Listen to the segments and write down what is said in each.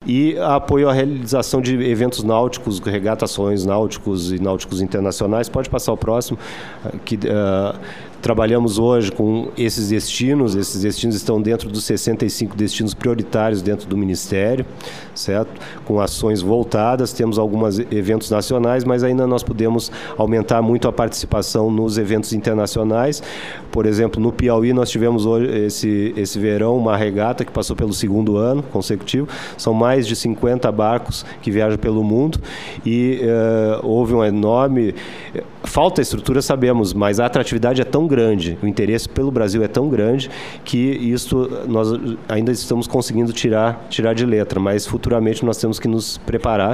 e apoio à realização de eventos náuticos, regatações náuticos e náuticos internacionais. Pode passar o próximo, que trabalhamos hoje com esses destinos estão dentro dos 65 destinos prioritários dentro do Ministério, certo? Com ações voltadas, temos alguns eventos nacionais, mas ainda nós podemos aumentar muito a participação nos eventos internacionais. Por exemplo, no Piauí nós tivemos hoje, esse verão uma regata que passou pelo 2º ano consecutivo, são mais de 50 barcos que viajam pelo mundo e houve uma enorme... Falta estrutura, sabemos, mas a atratividade é tão grande, o interesse pelo Brasil é tão grande que isso nós ainda estamos conseguindo tirar de letra, mas futuramente nós temos que nos preparar.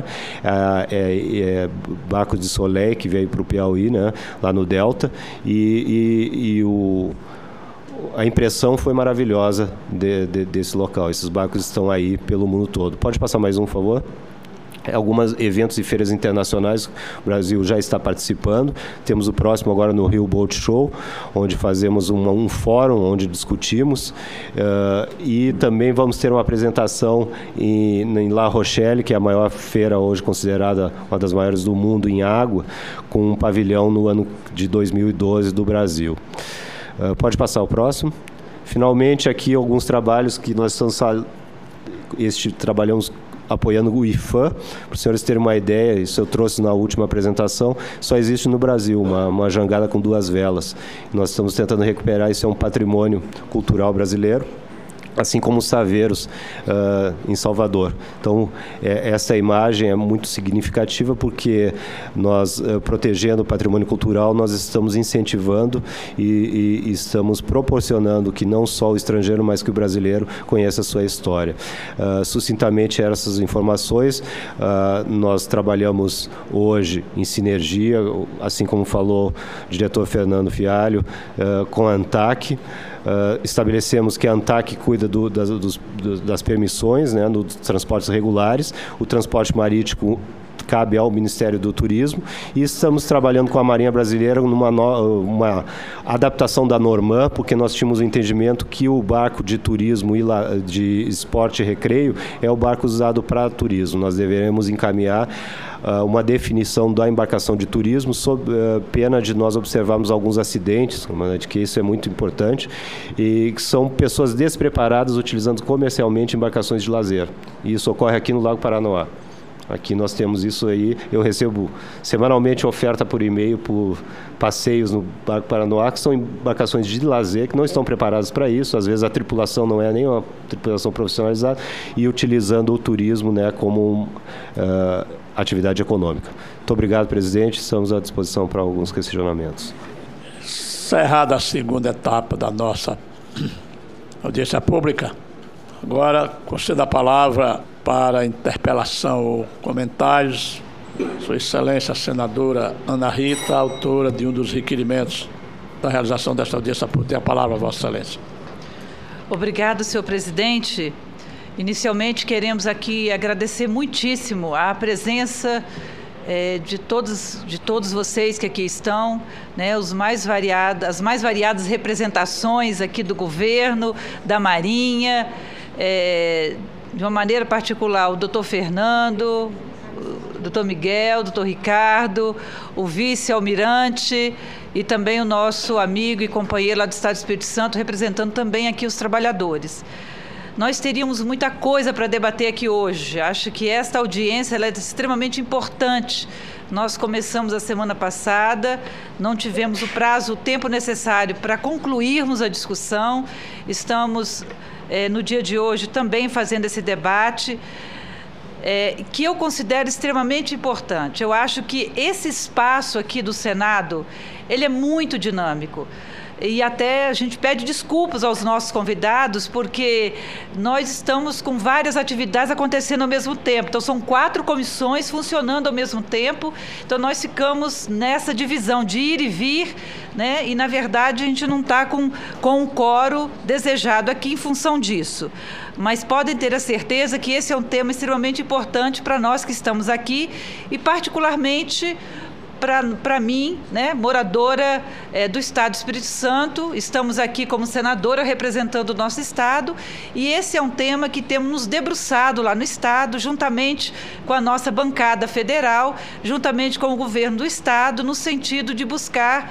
Barco de Soleil que veio para o Piauí, né, lá no Delta, a impressão foi maravilhosa desse local. Esses barcos estão aí pelo mundo todo. Pode passar mais um, por favor? Alguns eventos e feiras internacionais, o Brasil já está participando. Temos o próximo agora no Rio Boat Show, onde fazemos um fórum, onde discutimos. E também vamos ter uma apresentação em La Rochelle, que é a maior feira hoje considerada uma das maiores do mundo em água, com um pavilhão no ano de 2012 do Brasil. Pode passar o próximo. Finalmente, aqui alguns trabalhos que nós trabalhamos apoiando o IFAM. Para os senhores terem uma ideia, isso eu trouxe na última apresentação, só existe no Brasil uma jangada com 2 velas. Nós estamos tentando recuperar, isso é um patrimônio cultural brasileiro, assim como os saveiros em Salvador. Então, essa imagem é muito significativa porque nós, protegendo o patrimônio cultural, nós estamos incentivando e estamos proporcionando que não só o estrangeiro, mas que o brasileiro conheça a sua história. Sucintamente, essas informações, nós trabalhamos hoje em sinergia, assim como falou o diretor Fernando Fialho, com a ANTAC. Estabelecemos que a ANTAC cuida das permissões, né, dos transportes regulares, o transporte marítimo cabe ao Ministério do Turismo, e estamos trabalhando com a Marinha Brasileira uma adaptação da Normã, porque nós tínhamos o entendimento que o barco de turismo e de esporte e recreio é o barco usado para turismo. Nós deveremos encaminhar uma definição da embarcação de turismo sob pena de nós observarmos alguns acidentes, que isso é muito importante, e que são pessoas despreparadas utilizando comercialmente embarcações de lazer. E isso ocorre aqui no Lago Paranoá. Aqui nós temos isso aí, eu recebo semanalmente oferta por e-mail por passeios no Barco Paranoá, que são embarcações de lazer, que não estão preparadas para isso, às vezes a tripulação não é nem uma tripulação profissionalizada, e utilizando o turismo, né, como atividade econômica. Muito obrigado, presidente, estamos à disposição para alguns questionamentos. Encerrada a 2ª etapa da nossa audiência pública, agora concedo a palavra para interpelação ou comentários, Sua Excelência a senadora Ana Rita, autora de um dos requerimentos da realização desta audiência pública. Tem a palavra, Vossa Excelência. Obrigado, senhor presidente. Inicialmente, queremos aqui agradecer muitíssimo a presença de todos vocês que aqui estão, né, as mais variadas representações aqui do governo, da Marinha, de uma maneira particular, o doutor Fernando, o doutor Miguel, o doutor Ricardo, o vice-almirante e também o nosso amigo e companheiro lá do Estado do Espírito Santo, representando também aqui os trabalhadores. Nós teríamos muita coisa para debater aqui hoje. Acho que esta audiência ela é extremamente importante. Nós começamos a semana passada, não tivemos o tempo necessário para concluirmos a discussão. Estamos, no dia de hoje, também fazendo esse debate, que eu considero extremamente importante. Eu acho que esse espaço aqui do Senado, ele é muito dinâmico. E até a gente pede desculpas aos nossos convidados, porque nós estamos com várias atividades acontecendo ao mesmo tempo. Então, são 4 comissões funcionando ao mesmo tempo. Então, nós ficamos nessa divisão de ir e vir, né? E, na verdade, a gente não está com o quórum desejado aqui em função disso. Mas podem ter a certeza que esse é um tema extremamente importante para nós que estamos aqui e, particularmente, para mim, né, moradora do Estado do Espírito Santo, estamos aqui como senadora representando o nosso Estado, e esse é um tema que temos nos debruçado lá no Estado, juntamente com a nossa bancada federal, juntamente com o governo do Estado, no sentido de buscar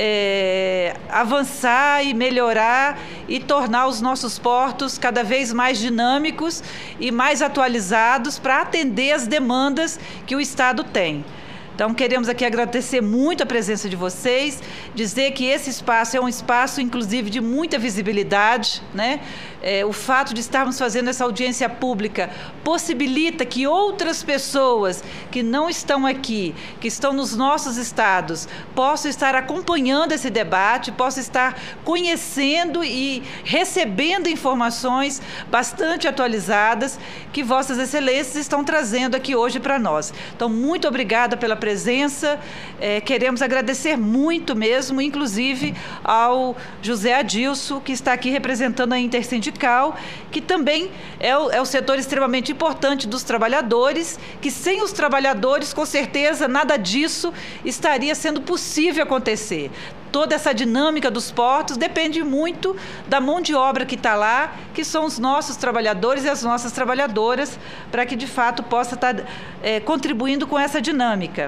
avançar e melhorar e tornar os nossos portos cada vez mais dinâmicos e mais atualizados para atender as demandas que o Estado tem. Então, queremos aqui agradecer muito a presença de vocês, dizer que esse espaço é um espaço, inclusive, de muita visibilidade, né? O fato de estarmos fazendo essa audiência pública possibilita que outras pessoas que não estão aqui, que estão nos nossos estados, possam estar acompanhando esse debate, possam estar conhecendo e recebendo informações bastante atualizadas que Vossas Excelências estão trazendo aqui hoje para nós. Então, muito obrigada pela presença, queremos agradecer muito mesmo, inclusive ao José Adilson, que está aqui representando a Intersindical, que também é o setor extremamente importante dos trabalhadores, que sem os trabalhadores, com certeza, nada disso estaria sendo possível acontecer. Toda essa dinâmica dos portos depende muito da mão de obra que está lá, que são os nossos trabalhadores e as nossas trabalhadoras, para que, de fato, possa estar contribuindo com essa dinâmica.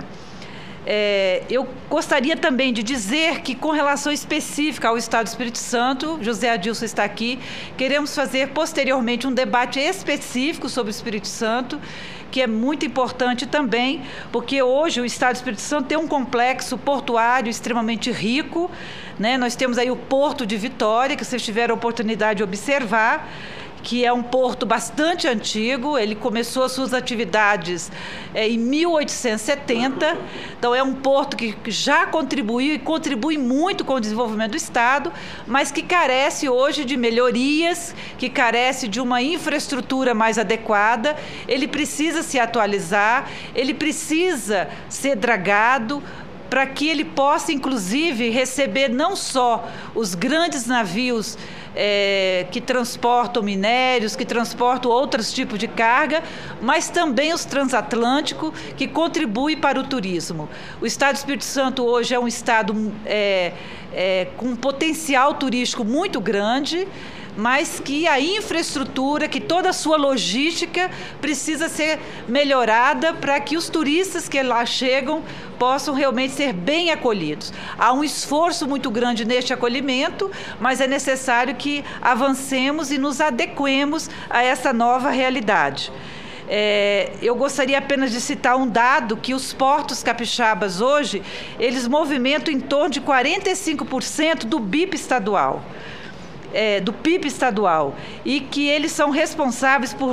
Eu gostaria também de dizer que, com relação específica ao Estado do Espírito Santo, José Adilson está aqui, queremos fazer posteriormente um debate específico sobre o Espírito Santo, que é muito importante também, porque hoje o Estado do Espírito Santo tem um complexo portuário extremamente rico, né? Nós temos aí o Porto de Vitória, que vocês tiveram a oportunidade de observar, que é um porto bastante antigo, ele começou as suas atividades em 1870, então é um porto que já contribuiu e contribui muito com o desenvolvimento do Estado, mas que carece hoje de melhorias, que carece de uma infraestrutura mais adequada, ele precisa se atualizar, ele precisa ser dragado, para que ele possa, inclusive, receber não só os grandes navios que transportam minérios, que transportam outros tipos de carga, mas também os transatlânticos, que contribuem para o turismo. O Estado do Espírito Santo hoje é um estado com um potencial turístico muito grande, mas que a infraestrutura, que toda a sua logística precisa ser melhorada para que os turistas que lá chegam possam realmente ser bem acolhidos. Há um esforço muito grande neste acolhimento, mas é necessário que avancemos e nos adequemos a essa nova realidade. Eu gostaria apenas de citar um dado, que os portos capixabas hoje, eles movimentam em torno de 45% do BIP estadual. Do PIB estadual, e que eles são responsáveis por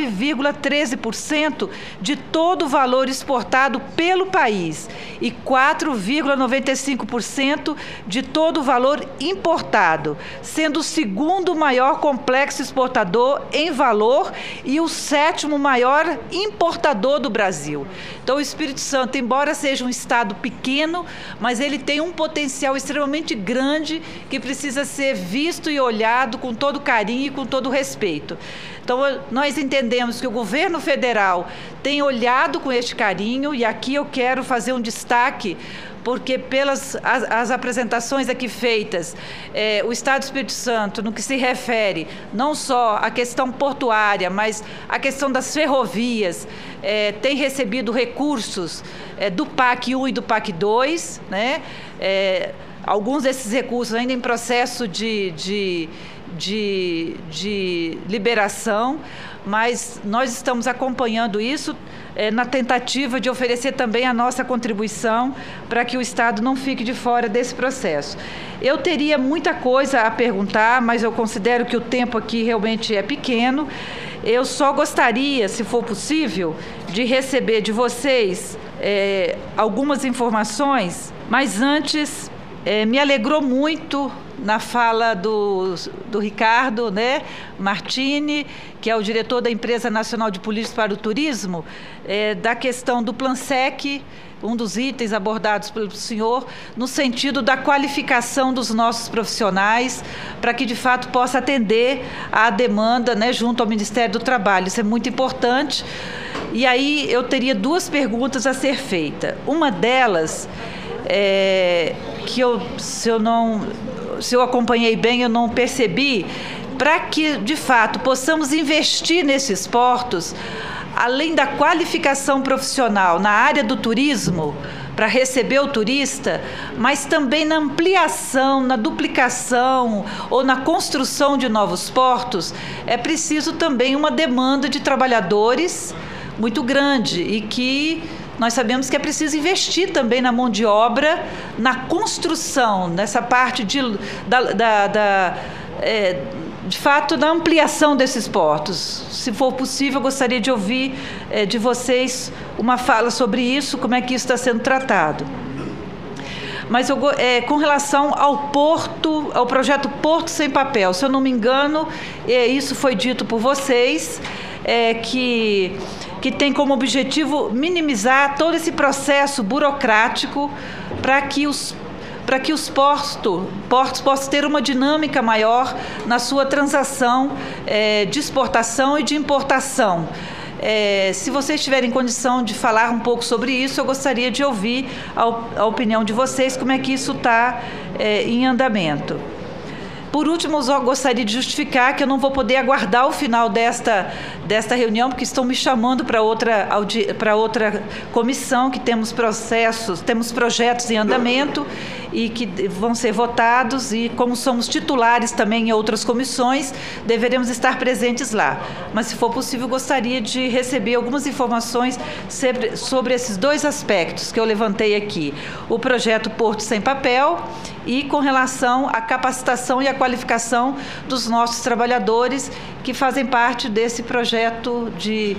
9,13% de todo o valor exportado pelo país e 4,95% de todo o valor importado, sendo o segundo maior complexo exportador em valor e o 7º maior importador do Brasil. Então, o Espírito Santo, embora seja um estado pequeno, mas ele tem um potencial extremamente grande que precisa ser visto e olhado com todo carinho e com todo respeito. Então, nós entendemos que o governo federal tem olhado com este carinho, e aqui eu quero fazer um destaque, porque pelas as apresentações aqui feitas, o Estado do Espírito Santo, no que se refere não só à questão portuária, mas à questão das ferrovias, tem recebido recursos do PAC 1 e do PAC 2, né? Alguns desses recursos ainda em processo de liberação, mas nós estamos acompanhando isso na tentativa de oferecer também a nossa contribuição para que o Estado não fique de fora desse processo. Eu teria muita coisa a perguntar, mas eu considero que o tempo aqui realmente é pequeno. Eu só gostaria, se for possível, de receber de vocês algumas informações, mas antes me alegrou muito na fala do Ricardo, né, Martini, que é o diretor da Empresa Nacional de Políticas para o Turismo, da questão do Plansec, um dos itens abordados pelo senhor, no sentido da qualificação dos nossos profissionais, para que, de fato, possa atender à demanda, né, junto ao Ministério do Trabalho. Isso é muito importante. E aí eu teria duas perguntas a ser feitas. Uma delas, que se eu acompanhei bem, eu não percebi, para que, de fato, possamos investir nesses portos, além da qualificação profissional na área do turismo, para receber o turista, mas também na ampliação, na duplicação ou na construção de novos portos, é preciso também uma demanda de trabalhadores muito grande e que nós sabemos que é preciso investir também na mão de obra, na construção, nessa parte de fato, da ampliação desses portos. Se for possível, eu gostaria de ouvir de vocês uma fala sobre isso, como é que isso está sendo tratado. Mas com relação ao porto, ao projeto Porto Sem Papel, se eu não me engano, isso foi dito por vocês, que tem como objetivo minimizar todo esse processo burocrático para que os portos possam ter uma dinâmica maior na sua transação de exportação e de importação. Se vocês tiverem condição de falar um pouco sobre isso, eu gostaria de ouvir a opinião de vocês, como é que isso está em andamento. Por último, eu só gostaria de justificar que eu não vou poder aguardar o final desta reunião, porque estão me chamando para outra comissão, que temos projetos em andamento e que vão ser votados, e como somos titulares também em outras comissões, deveremos estar presentes lá. Mas, se for possível, gostaria de receber algumas informações sobre esses dois aspectos que eu levantei aqui. O projeto Porto Sem Papel e com relação à capacitação e à qualificação dos nossos trabalhadores que fazem parte desse projeto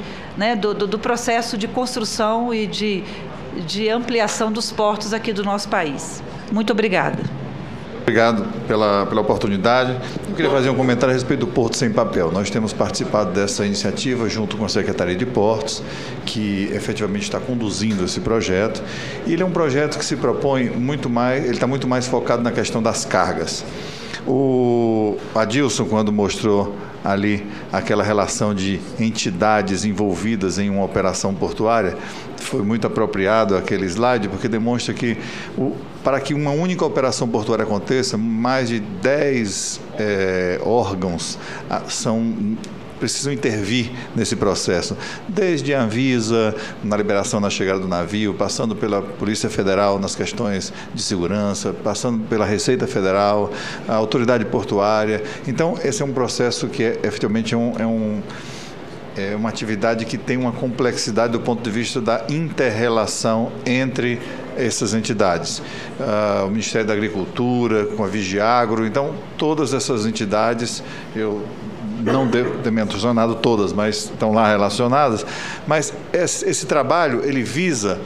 do processo de construção e de ampliação dos portos aqui do nosso país. Muito obrigada. Obrigado pela oportunidade. Eu queria fazer um comentário a respeito do Porto Sem Papel. Nós temos participado dessa iniciativa junto com a Secretaria de Portos, que efetivamente está conduzindo esse projeto. E ele é um projeto que se propõe muito mais, ele está muito mais focado na questão das cargas. O Adilson, quando mostrou ali aquela relação de entidades envolvidas em uma operação portuária, foi muito apropriado aquele slide, porque demonstra que para que uma única operação portuária aconteça, mais de 10 órgãos precisam intervir nesse processo, desde a Anvisa, na liberação na chegada do navio, passando pela Polícia Federal nas questões de segurança, passando pela Receita Federal, a Autoridade Portuária. Então, esse é um processo que efetivamente é uma atividade que tem uma complexidade do ponto de vista da inter-relação entre essas entidades. O Ministério da Agricultura, com a Vigiagro, então, todas essas entidades, eu não devo ter mencionado todas, mas estão lá relacionadas, mas esse trabalho, ele visa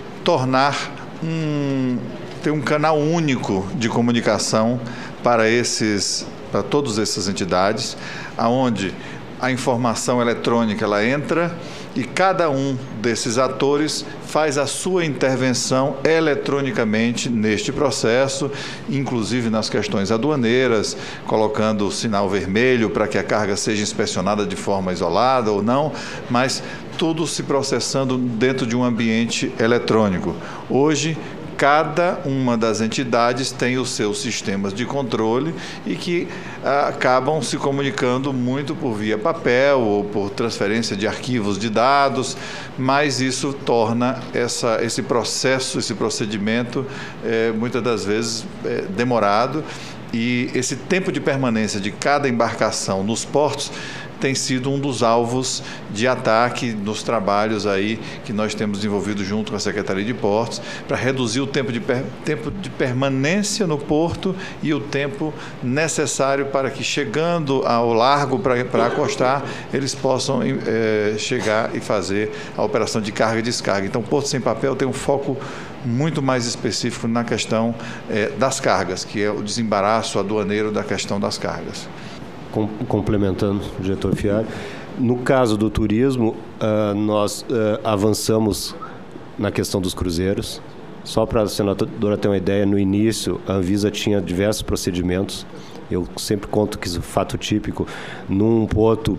ter um canal único de comunicação para todas essas entidades, aonde a informação eletrônica ela entra e cada um desses atores faz a sua intervenção eletronicamente neste processo, inclusive nas questões aduaneiras, colocando o sinal vermelho para que a carga seja inspecionada de forma isolada ou não, mas tudo se processando dentro de um ambiente eletrônico. Hoje, cada uma das entidades tem os seus sistemas de controle e que acabam se comunicando muito por via papel ou por transferência de arquivos de dados, mas isso torna esse processo, esse procedimento, muitas das vezes demorado, e esse tempo de permanência de cada embarcação nos portos tem sido um dos alvos de ataque nos trabalhos aí que nós temos desenvolvido junto com a Secretaria de Portos, para reduzir o tempo de permanência no porto e o tempo necessário para que, chegando ao largo para acostar, eles possam chegar e fazer a operação de carga e descarga. Então, Porto Sem Papel tem um foco muito mais específico na questão das cargas, que é o desembaraço aduaneiro da questão das cargas. Complementando o diretor Fialho, no caso do turismo, nós avançamos na questão dos cruzeiros. Só para a senadora ter uma ideia, no início a Anvisa tinha diversos procedimentos. Eu sempre conto que isso é fato típico. Num porto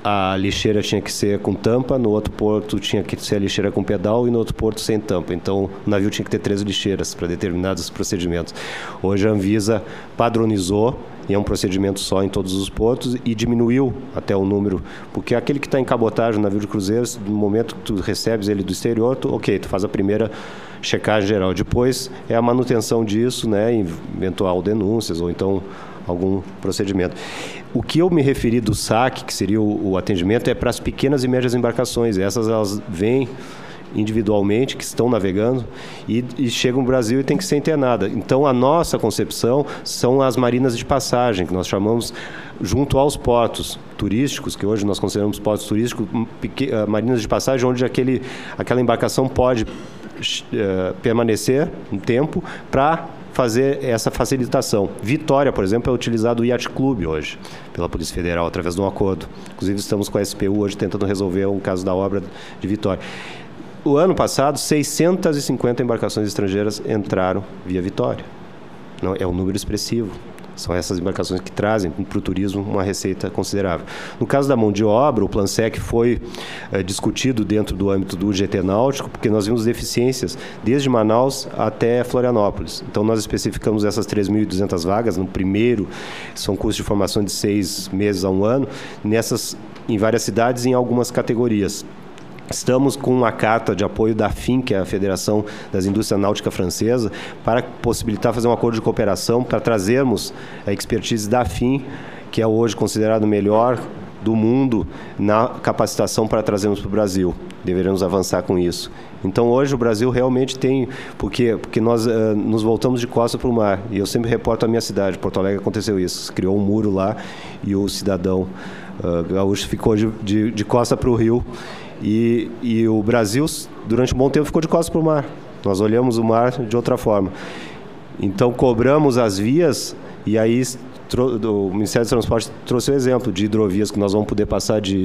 a lixeira tinha que ser com tampa, no outro porto tinha que ser a lixeira com pedal e no outro porto sem tampa. Então, o navio tinha que ter 3 lixeiras para determinados procedimentos. Hoje a Anvisa padronizou, e é um procedimento só em todos os portos, e diminuiu até o número, porque aquele que está em cabotagem, no navio de cruzeiros, no momento que tu recebes ele do exterior, tu faz a primeira checagem geral. Depois é a manutenção disso, né, eventual denúncias ou então algum procedimento. O que eu me referi do SAC, que seria o atendimento, é para as pequenas e médias embarcações. Essas elas vêm individualmente, que estão navegando e chegam no Brasil e tem que ser internada. Então, a nossa concepção são as marinas de passagem, que nós chamamos junto aos portos turísticos, que hoje nós consideramos portos turísticos, marinas de passagem onde aquela embarcação pode permanecer um tempo para fazer essa facilitação. Vitória, por exemplo, é utilizado o Yacht Club hoje, pela Polícia Federal, através de um acordo. Inclusive, estamos com a SPU hoje tentando resolver um caso da obra de Vitória. O ano passado, 650 embarcações estrangeiras entraram via Vitória. Não, é um número expressivo. São essas embarcações que trazem para o turismo uma receita considerável. No caso da mão de obra, o Plansec foi discutido dentro do âmbito do GT Náutico, porque nós vimos deficiências desde Manaus até Florianópolis. Então, nós especificamos essas 3.200 vagas. No primeiro, são cursos de formação de 6 meses a 1 ano, em várias cidades e em algumas categorias. Estamos com uma carta de apoio da FIN, que é a Federação das Indústrias Náuticas Francesa, para possibilitar fazer um acordo de cooperação para trazermos a expertise da FIN, que é hoje considerado o melhor do mundo na capacitação para trazermos para o Brasil. Deveremos avançar com isso. Então, hoje o Brasil realmente tem... Porque nós nos voltamos de costas para o mar. E eu sempre reporto a minha cidade. Porto Alegre aconteceu isso. Se criou um muro lá e o cidadão gaúcho ficou de costas para o rio. E o Brasil, durante um bom tempo, ficou de costas para o mar. Nós olhamos o mar de outra forma. Então, cobramos as vias e aí o Ministério do Transporte trouxe o exemplo de hidrovias, que nós vamos poder passar de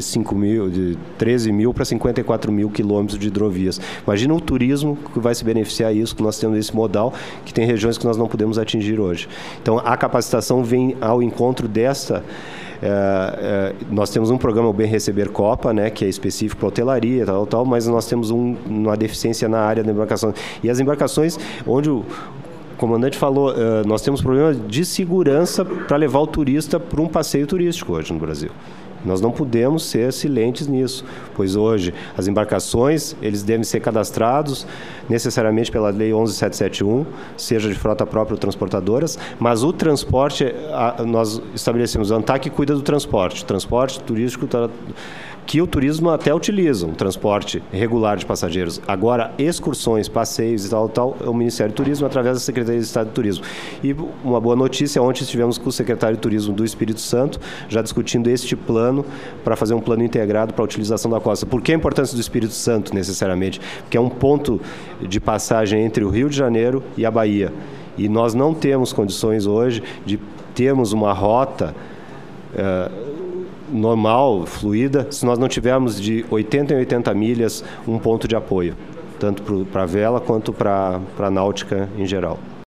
13 mil para 54 mil quilômetros de hidrovias. Imagina o turismo que vai se beneficiar disso, que nós temos esse modal, que tem regiões que nós não podemos atingir hoje. Então, a capacitação vem ao encontro dessa... nós temos um programa, o Bem Receber Copa, né, que é específico para hotelaria, tal, mas nós temos uma deficiência na área da embarcação. E as embarcações, onde o comandante falou, nós temos problema de segurança para levar o turista para um passeio turístico hoje no Brasil. Nós não podemos ser silentes nisso, pois hoje as embarcações, eles devem ser cadastrados necessariamente pela Lei 11.771, seja de frota própria ou transportadoras, mas o transporte, nós estabelecemos, a ANTAC cuida do transporte turístico, que o turismo até utiliza, um transporte regular de passageiros. Agora, excursões, passeios e tal, é o Ministério do Turismo através da Secretaria de Estado de Turismo. E uma boa notícia, ontem estivemos com o secretário de Turismo do Espírito Santo, já discutindo este plano, para fazer um plano integrado para a utilização da costa. Por que a importância do Espírito Santo, necessariamente? Porque é um ponto de passagem entre o Rio de Janeiro e a Bahia. E nós não temos condições hoje de termos uma rota normal, fluida, se nós não tivermos de 80 em 80 milhas um ponto de apoio, tanto para a vela quanto para a náutica em geral.